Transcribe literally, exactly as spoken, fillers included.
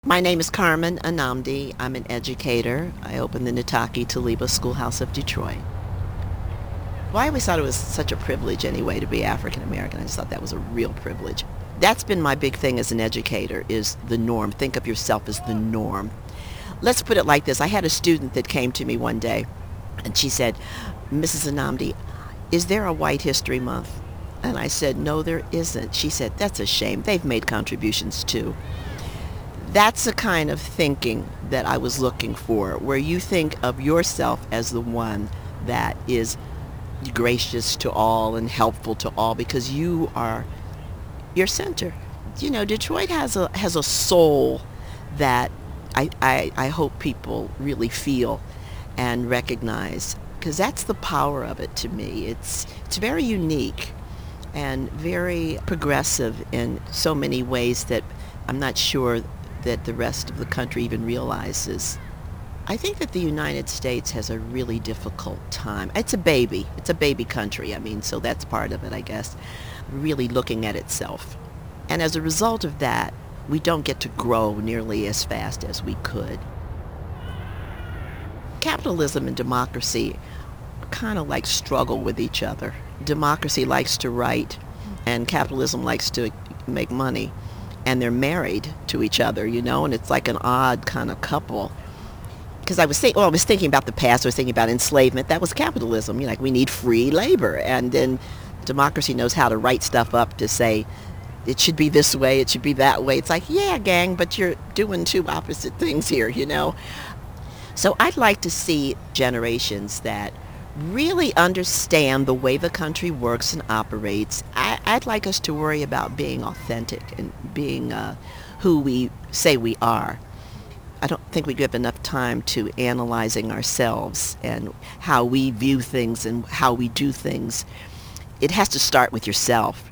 My name is Carmen Anamdi. I'm an educator. I opened the Nataki Taliba Schoolhouse of Detroit. Well, I always thought it was such a privilege anyway to be African American. I just thought that was a real privilege. That's been my big thing as an educator is the norm. Think of yourself as the norm. Let's put it like this. I had a student that came to me one day and she said, Missus Anamdi, is there a White History Month? And I said, no, there isn't. She said, that's a shame. They've made contributions too. That's the kind of thinking that I was looking for, where you think of yourself as the one that is gracious to all and helpful to all because you are your center. You know, Detroit has a has a soul that I, I, I hope people really feel and recognize because that's the power of it to me. It's it's very unique and very progressive in so many ways that I'm not sure that the rest of the country even realizes. I think that the United States has a really difficult time. It's a baby. It's a baby country. I mean, so that's part of it, I guess, really looking at itself. And as a result of that, we don't get to grow nearly as fast as we could. Capitalism and democracy kind of like struggle with each other. Democracy likes to write, and capitalism likes to make money. And they're married to each other, you know, and it's like an odd kind of couple. Because I was think, well, I was thinking about the past. I was thinking about enslavement. That was capitalism. You know, like we need free labor, and then democracy knows how to write stuff up to say it should be this way, it should be that way. It's like, yeah, gang, but you're doing two opposite things here, you know. So I'd like to see generations that really understand the way the country works and operates. I, I'd like us to worry about being authentic and being uh, who we say we are. I don't think we give enough time to analyzing ourselves and how we view things and how we do things. It has to start with yourself.